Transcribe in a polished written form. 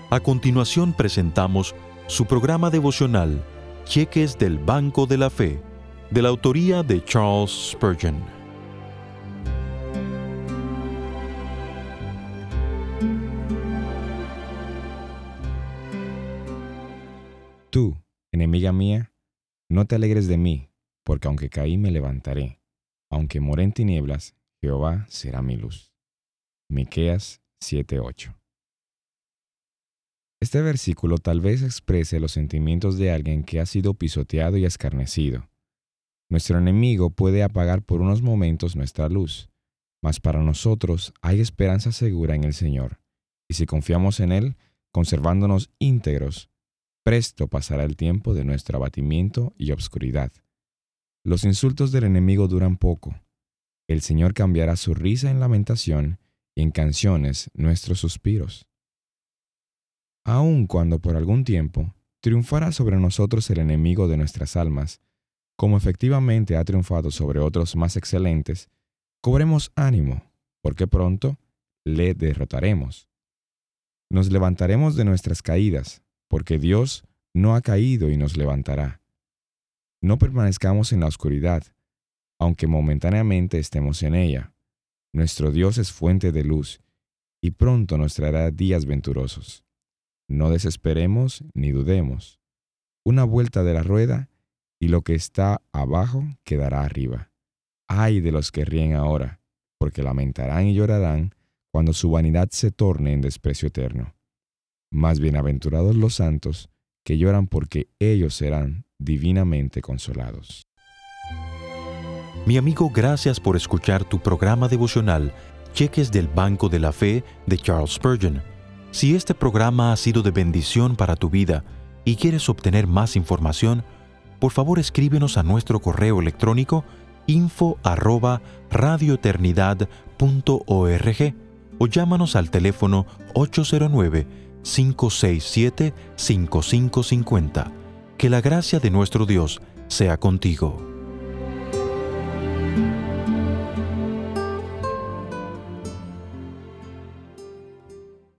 A continuación presentamos su programa devocional, Cheques del Banco de la Fe, de la autoría de Charles Spurgeon. Tú, enemiga mía, no te alegres de mí, porque aunque caí me levantaré. Aunque moré en tinieblas, Jehová será mi luz. Miqueas 7:8. Este versículo tal vez exprese los sentimientos de alguien que ha sido pisoteado y escarnecido. Nuestro enemigo puede apagar por unos momentos nuestra luz, mas para nosotros hay esperanza segura en el Señor, y si confiamos en Él, conservándonos íntegros, presto pasará el tiempo de nuestro abatimiento y obscuridad. Los insultos del enemigo duran poco. El Señor cambiará su risa en lamentación y en canciones nuestros suspiros. Aun cuando por algún tiempo triunfara sobre nosotros el enemigo de nuestras almas, como efectivamente ha triunfado sobre otros más excelentes, cobremos ánimo, porque pronto le derrotaremos. Nos levantaremos de nuestras caídas, porque Dios no ha caído y nos levantará. No permanezcamos en la oscuridad, aunque momentáneamente estemos en ella. Nuestro Dios es fuente de luz, y pronto nos traerá días venturosos. No desesperemos ni dudemos. Una vuelta de la rueda, y lo que está abajo quedará arriba. Ay de los que ríen ahora, porque lamentarán y llorarán cuando su vanidad se torne en desprecio eterno. Más bienaventurados los santos, que lloran porque ellos serán divinamente consolados. Mi amigo, gracias por escuchar tu programa devocional, Cheques del Banco de la Fe, de Charles Spurgeon. Si este programa ha sido de bendición para tu vida y quieres obtener más información, por favor escríbenos a nuestro correo electrónico info@radioeternidad.org o llámanos al teléfono 809-567-5550. Que la gracia de nuestro Dios sea contigo.